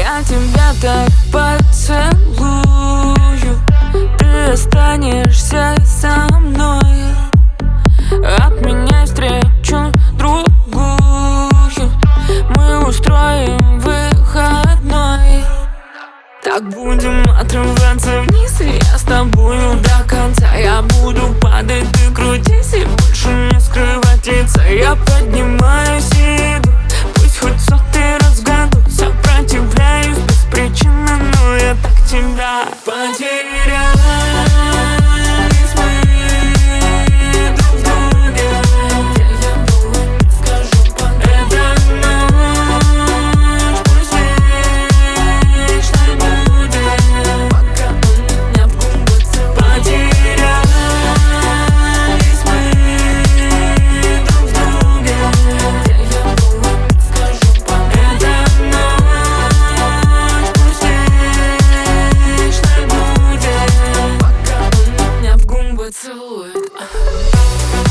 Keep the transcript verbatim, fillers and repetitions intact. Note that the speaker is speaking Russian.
Я тебя так поцелую, ты останешься со мной. Обменяй встречу другую, мы устроим выходной. Так будем отрываться вниз, и я с тобою до конца. Я буду падать, ты крутись, и больше не скрывать лица. Я поднимаюсь и иду, пусть хоть сотый раз в году. Сопротивляюсь без причины, но я так тебя потерял. Целует.